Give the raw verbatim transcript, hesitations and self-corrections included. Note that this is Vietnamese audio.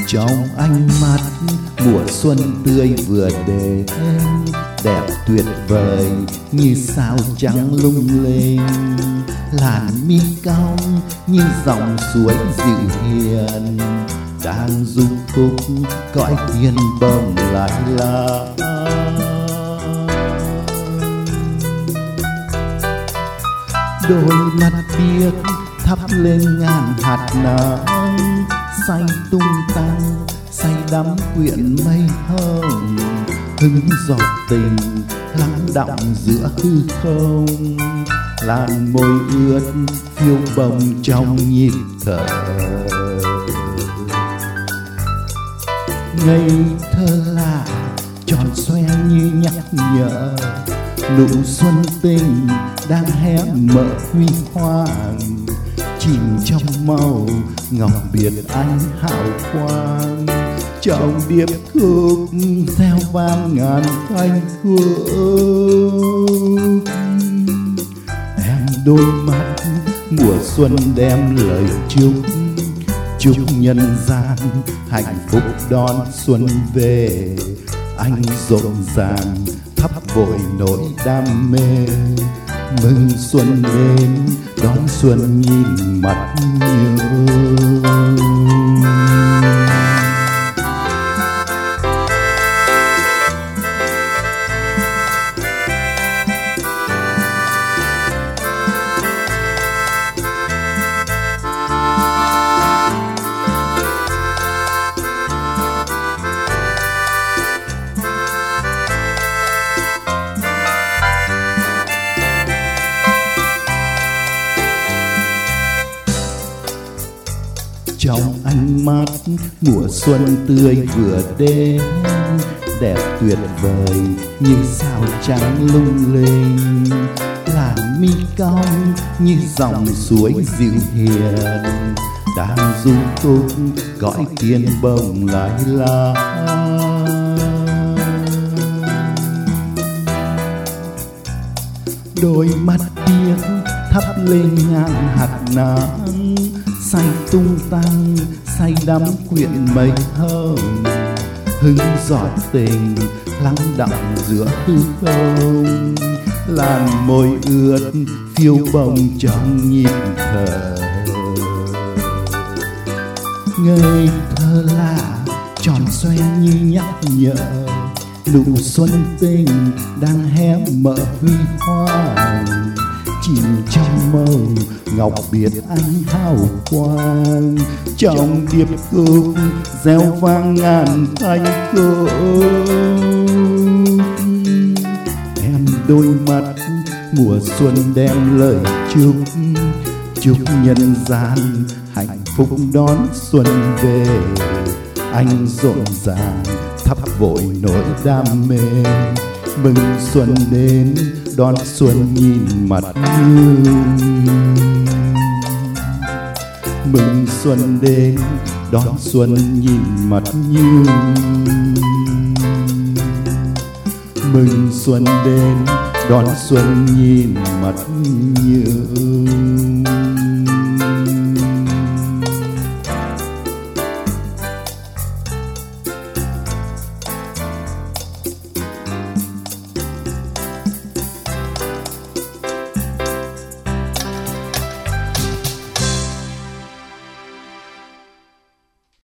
Trong ánh mắt mùa xuân tươi vừa đến, đẹp tuyệt vời như sao trắng lung linh. Làn mi cong như dòng suối dịu hiền, đang du khúc cõi thiên bồng lại lá. Đôi mắt biếc thắp lên ngàn hạt nắng, xanh tung tăng say đắm quyện mây hồng. Hứng giọt tình lắng đọng giữa hư không, làn môi ướt phiêu bồng trong nhịp thở. Ngây thơ lạ tròn xoe như nhắc nhở, nụ xuân tình đang hé mở huy hoàng, chìm trong màu ngọc biển ánh hào quang. Trong điệp khúc reo vang ngàn thanh khúc, em đôi mắt mùa xuân đem lời chúc, chúc nhân gian hạnh phúc đón xuân về. Anh rộn ràng thắp vội nỗi đam mê, mừng xuân đến đón xuân nhìn mặt nhớ. Trong ánh mắt mùa xuân tươi vừa đến, đẹp tuyệt vời như sao trắng lung linh. Làn mi cong như dòng suối dịu hiền, đang du khúc cõi thiên bồng lại lá. Đôi mắt biếc thắp lên ngàn hạt nắng, say tung tăng say đắm quyện mây hồng. Hứng giọt tình lắng đọng giữa hư không, làn môi ướt phiêu bồng trong nhịp thở. Ngây thơ lạ tròn xoe như nhắc nhở, nụ xuân tình đang hé mở huy hoàng, chìm trong màu ngọc biển ánh hào quang. Trong điệp khúc reo vang ngàn thanh khúc, em đôi mắt mùa xuân đem lời chúc, chúc nhân gian hạnh phúc đón xuân về. Anh rộn ràng thắp vội nỗi đam mê, mừng xuân đến đón xuân nhìn mặt như. Mừng xuân đến đón xuân nhìn mặt như. Mừng xuân đến đón xuân nhìn mặt như.